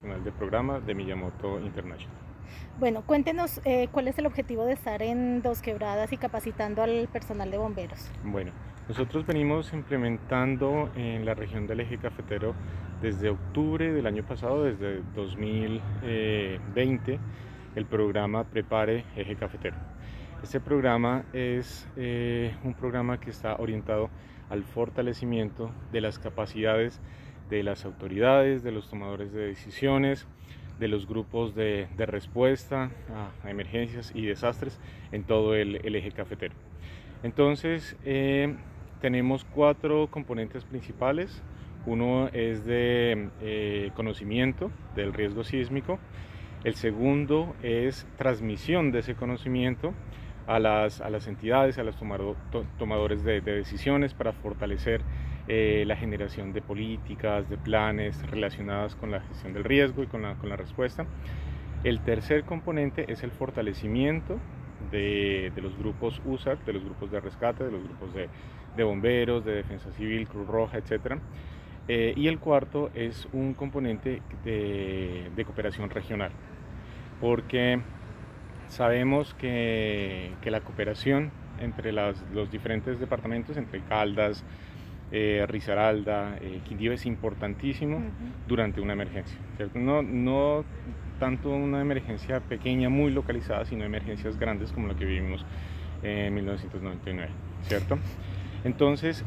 Del programa de Miyamoto International. Bueno, cuéntenos cuál es el objetivo de estar en Dos Quebradas y capacitando al personal de bomberos. Bueno, nosotros venimos implementando en la región del eje cafetero desde octubre del año pasado, desde 2020, el programa Prepare Eje Cafetero. Este programa es un programa que está orientado al fortalecimiento de las capacidades de las autoridades, de los tomadores de decisiones, de los grupos de respuesta a emergencias y desastres en todo el eje cafetero. Entonces, tenemos cuatro componentes principales. Uno es de conocimiento del riesgo sísmico. El segundo es transmisión de ese conocimiento a las entidades, a los tomadores de decisiones para fortalecer la generación de políticas, de planes relacionadas con la gestión del riesgo y con la respuesta. El tercer componente es el fortalecimiento de los grupos USAR, de los grupos de rescate, de los grupos de bomberos, de defensa civil, Cruz Roja, etc. Y el cuarto es un componente de cooperación regional, porque sabemos que la cooperación entre los diferentes departamentos, entre Caldas, Risaralda, Quindío, es importantísimo durante una emergencia, ¿cierto? No tanto una emergencia pequeña, muy localizada, sino emergencias grandes como la que vivimos en 1999, ¿cierto? Entonces,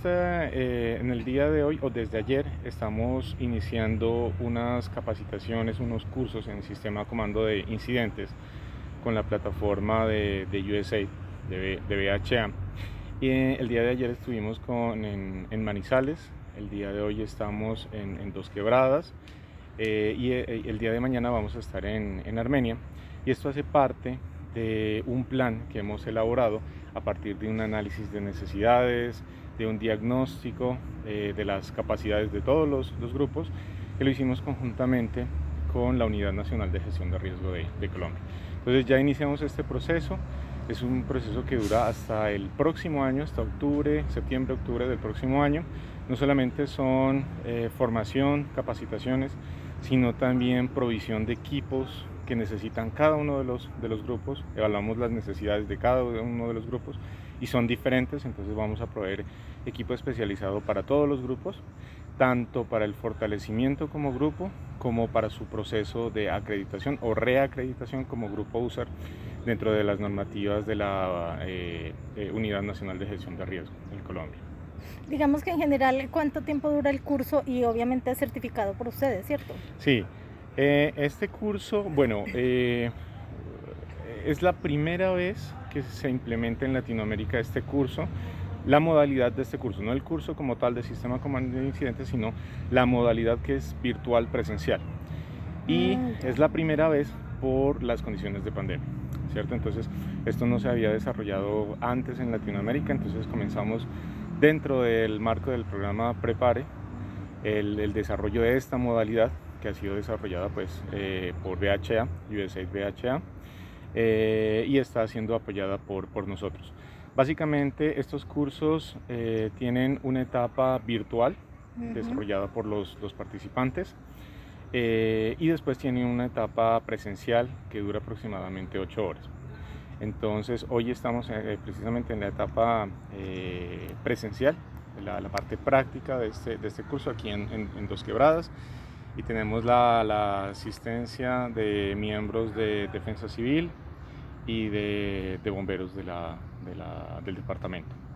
en el día de hoy o desde ayer estamos iniciando unas capacitaciones, unos cursos en sistema comando de incidentes con la plataforma de USAID, de VHA. Y el día de ayer estuvimos en Manizales, el día de hoy estamos en Dos Quebradas y el día de mañana vamos a estar en Armenia. Y esto hace parte de un plan que hemos elaborado a partir de un análisis de necesidades, de un diagnóstico de las capacidades de todos los grupos, que lo hicimos conjuntamente con la Unidad Nacional de Gestión de Riesgo de Colombia. Entonces ya iniciamos este proceso. Es un proceso que dura hasta el próximo año, hasta septiembre, octubre del próximo año. No solamente son formación, capacitaciones, sino también provisión de equipos que necesitan cada uno de los grupos. Evaluamos las necesidades de cada uno de los grupos y son diferentes, entonces vamos a proveer equipo especializado para todos los grupos, tanto para el fortalecimiento como grupo, como para su proceso de acreditación o reacreditación como grupo USAR dentro de las normativas de la Unidad Nacional de Gestión de Riesgo en Colombia. Digamos que en general, ¿cuánto tiempo dura el curso? Y obviamente es certificado por ustedes, ¿cierto? Sí, este curso, bueno, es la primera vez que se implementa en Latinoamérica este curso. La modalidad de este curso, no el curso como tal de sistema comando de incidentes, sino la modalidad que es virtual presencial. Y es la primera vez por las condiciones de pandemia, ¿cierto? Entonces, esto no se había desarrollado antes en Latinoamérica, entonces comenzamos dentro del marco del programa Prepare el desarrollo de esta modalidad que ha sido desarrollada pues, por VHA, USAID VHA, y está siendo apoyada por nosotros. Básicamente estos cursos tienen una etapa virtual desarrollada por los participantes y después tienen una etapa presencial que dura aproximadamente 8 horas. Entonces hoy estamos precisamente en la etapa presencial, la parte práctica de este curso aquí en Dos Quebradas, y tenemos la asistencia de miembros de Defensa Civil y de bomberos del departamento.